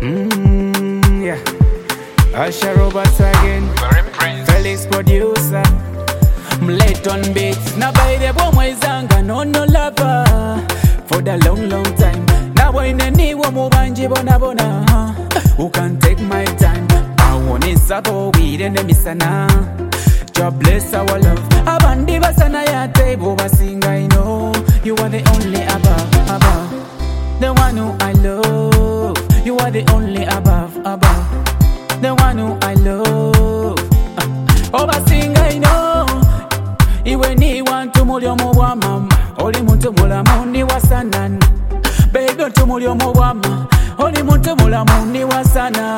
Yeah. Asha Roberts again. Felix producer. Mlayton beats. Na by the boy mwezanga no lover for the long time. Na wine ni wo mubanji bona. Who can take my time? I want it sabo we den misana. God bless our love. Abandi basana ya table basinga I know you are the only above. The one who I love. You are the only above. The one who I love. Oh basinga I know. Iwe ni wantu muliomo wa mama. Oli muntu mulamu ni wasanana. Baby muntu muliomo wa mama. Oli muntu mulamu ni wasana.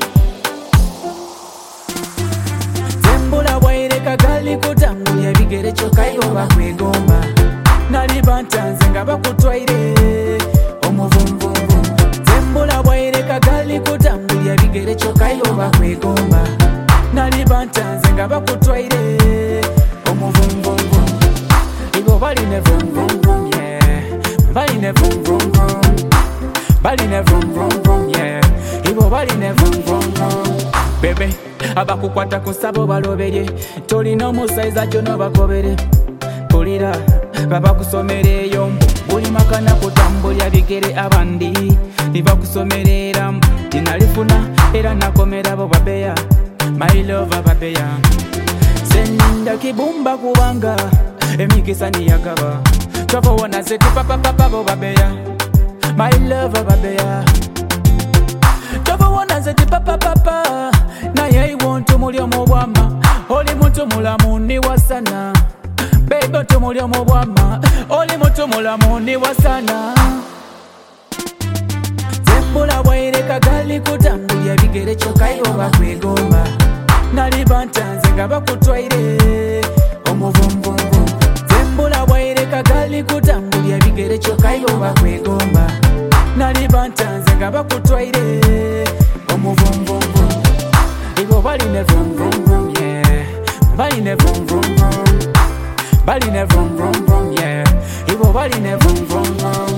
Tembula waire kagali kutambulia bigere chokai oba kwegomba. Nali bantanze nga bakutwaire omuvumvumvu. Tembula waire kagali kutambulia bigere chokai oba kwegomba. Nali bantanze nga bakutwaire omuvumvumvu. Ibo bali ne vum vum vum yeah. Bali ne vum vum vum. Bali ne vum vum vum yeah. Ibo bali ne vum vum vum. Bebe abakukwata kusabo balobere tolina omusaiza kyono bakobere pulira babakusomereyo buli makana kutambulya bigere abandi nibakusomerera tinalifuna era nakomera bo babeya my love babeya senda kibumba kubanga emikisa niyagaba twabona zeti papa bo babeya my love babeya twabona zeti papa naye iwontu muliomo bwama oli muntu mulamu ni wasana baby muntu muliomo bwama oli muntu mulamu ni wasana tembula waire kagali kutambulya bigere chokai oba kwegomba nali bantanze nga bakutwaire omuvumvumvu tembula waire kagali kutambulya bigere chokai oba kwegomba nali bantanze nga bakutwaire omuvumvumvu. Ibo bali ne vum vum vum yeah. Bali ne vum vum vum. Bali ne vum vum vum yeah. Ibo bali ne vum vum vum.